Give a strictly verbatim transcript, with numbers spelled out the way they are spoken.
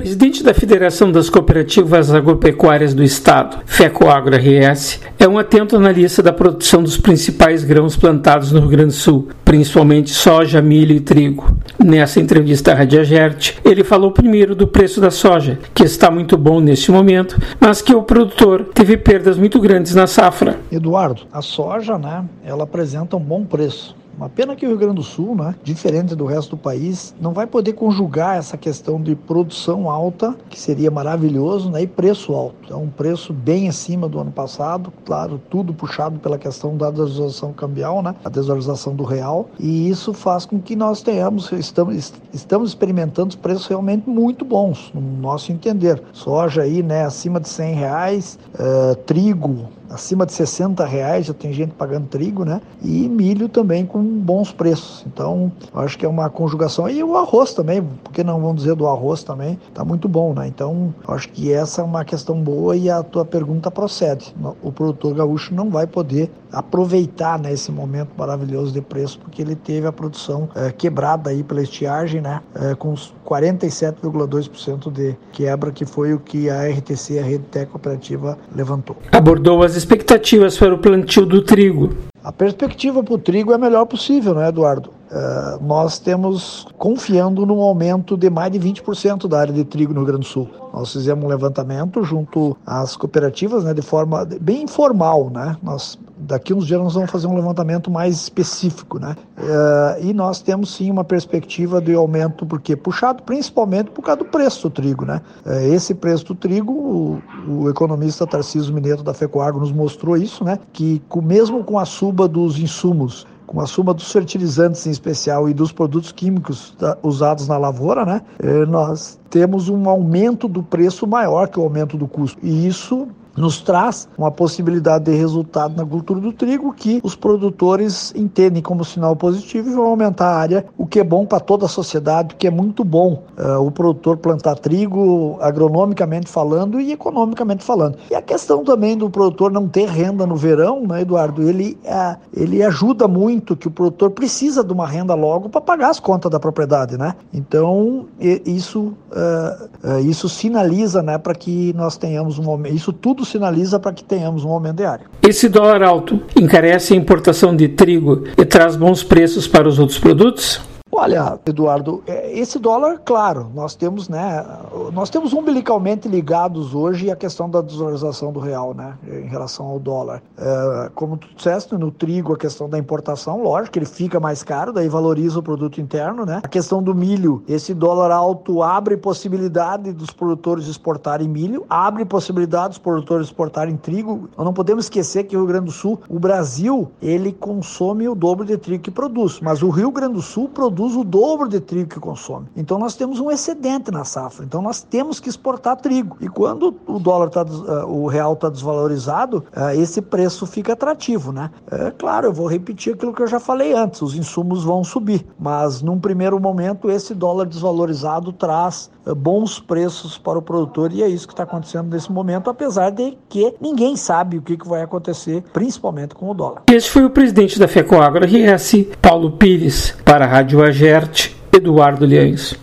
presidente da Federação das Cooperativas Agropecuárias do Estado, FECOAGRO R S, é um atento analista da produção dos principais grãos plantados no Rio Grande do Sul, principalmente soja, milho e trigo. Nessa entrevista à Rádio Agerte, ele falou primeiro do preço da soja, que está muito bom neste momento, mas que o produtor teve perdas muito grandes na safra. Eduardo, a soja, né, ela apresenta um bom preço. Uma pena que o Rio Grande do Sul, né, diferente do resto do país, não vai poder conjugar essa questão de produção alta, que seria maravilhoso, né, e preço alto. É um preço bem acima do ano passado, claro, tudo puxado pela questão da desvalorização cambial, né, a desvalorização do real, e isso faz com que nós tenhamos, estamos, estamos experimentando preços realmente muito bons, no nosso entender. Soja aí, né, acima de cem reais, uh, trigo acima de sessenta reais, já tem gente pagando trigo, né? E milho também com bons preços. Então, acho que é uma conjugação. E o arroz também, por que não vamos dizer do arroz também? Tá muito bom, né? Então, acho que essa é uma questão boa e a tua pergunta procede. O produtor gaúcho não vai poder aproveitar, né, esse momento maravilhoso de preço, porque ele teve a produção é, quebrada aí pela estiagem, né? É, com quarenta e sete vírgula dois por cento de quebra, que foi o que a R T C, a Rede Técnica Cooperativa, levantou. Abordou as expectativas para o plantio do trigo. A perspectiva para o trigo é a melhor possível, né, Eduardo? Uh, nós temos confiando num aumento de mais de vinte por cento da área de trigo no Rio Grande do Sul. Nós fizemos um levantamento junto às cooperativas, né, de forma bem informal, né? Nós, daqui uns dias nós vamos fazer um levantamento mais específico, né? Uh, e nós temos sim uma perspectiva de aumento, porque puxado principalmente por causa do preço do trigo, né? Uh, esse preço do trigo, o, o economista Tarcísio Mineto da FECOAGRO nos mostrou isso, né? Que com, mesmo com a suba dos insumos, com a soma dos fertilizantes em especial e dos produtos químicos da, usados na lavoura, né, eh, nós temos um aumento do preço maior que o aumento do custo. E isso nos traz uma possibilidade de resultado na cultura do trigo que os produtores entendem como sinal positivo e vão aumentar a área, o que é bom para toda a sociedade, o que é muito bom uh, o produtor plantar trigo agronomicamente falando e economicamente falando. E a questão também do produtor não ter renda no verão, né, Eduardo, ele, uh, ele ajuda muito, que o produtor precisa de uma renda logo para pagar as contas da propriedade, né? Então, isso, uh, uh, isso sinaliza, né, para que nós tenhamos um momento, isso tudo sinaliza para que tenhamos um aumento de área. Esse dólar alto encarece a importação de trigo e traz bons preços para os outros produtos? Olha, Eduardo, esse dólar, claro, nós temos, né, nós temos umbilicalmente ligados hoje a questão da desvalorização do real, né, em relação ao dólar. É, como tu disseste, no trigo, a questão da importação, lógico, ele fica mais caro, daí valoriza o produto interno, né. A questão do milho, esse dólar alto abre possibilidade dos produtores exportarem milho, abre possibilidade dos produtores exportarem trigo. Nós não podemos esquecer que o Rio Grande do Sul, o Brasil, ele consome o dobro de trigo que produz, mas o Rio Grande do Sul produz o dobro de trigo que consome. Então nós temos um excedente na safra. Então nós temos que exportar trigo. E quando o dólar tá, o real está desvalorizado, esse preço fica atrativo, né? É claro, eu vou repetir aquilo que eu já falei antes. Os insumos vão subir, mas num primeiro momento esse dólar desvalorizado traz bons preços para o produtor e é isso que está acontecendo nesse momento, apesar de que ninguém sabe o que, que vai acontecer, principalmente com o dólar. Este foi o presidente da FECOAGRO R S, Paulo Pires, para a Rádio Agerte, Eduardo Liães.